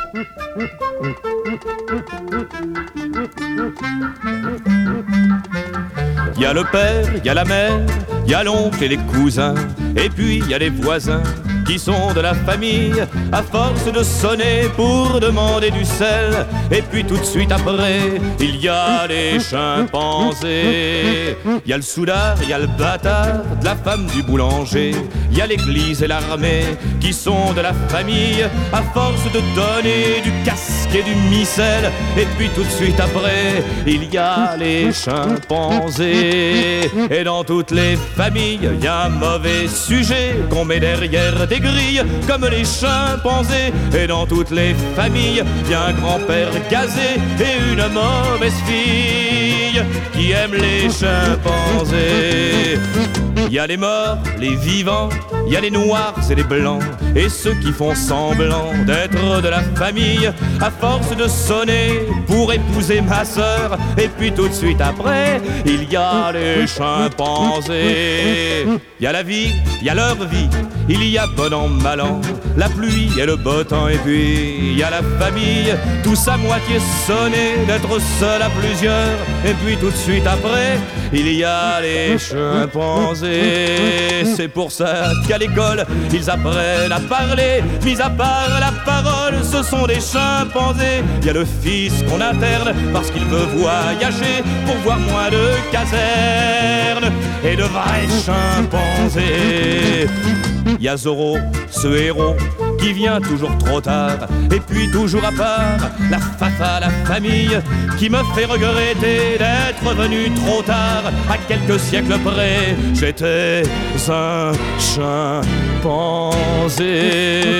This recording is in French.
Il y a le père, il y a la mère, il y a l'oncle et les cousins, et puis il y a les voisins qui sont de la famille. À force de sonner pour demander du sel, et puis tout de suite après, il y a les chimpanzés. Il y a le soudard, il y a le bâtard de la femme du boulanger, il y a l'église et l'armée qui sont de la famille. À force de donner du casque et du missel, et puis tout de suite après, il y a les chimpanzés. Et dans toutes les familles, il y a un mauvais sujet qu'on met derrière des grilles, comme les chimpanzés. Et dans toutes les familles, il y a un grand-père gazé et une mauvaise fille qui aime les chimpanzés. Il y a les morts, les vivants, il y a les noirs et les blancs, et ceux qui font semblant d'être de la famille. À force de sonner pour épouser ma sœur, et puis tout de suite après, il y a les chimpanzés. Il y a la vie, il y a leur vie, il y a bon an, mal an, la pluie et le beau temps, et puis il y a la famille. Tous à moitié sonnés d'être seul à plusieurs, et puis tout de suite après, il y a les chimpanzés. C'est pour ça qu'à l'école, ils apprennent à parler, mis à part la parole, ce sont des chimpanzés. Il y a le fils qu'on interne parce qu'il veut voyager pour voir moins de casernes et de vrais chimpanzés. Il y a Zorro, ce héros qui vient toujours trop tard, et puis toujours à part, la fafa, la famille, qui me fait regretter d'être venu trop tard. À quelques siècles près, j'étais un chimpanzé.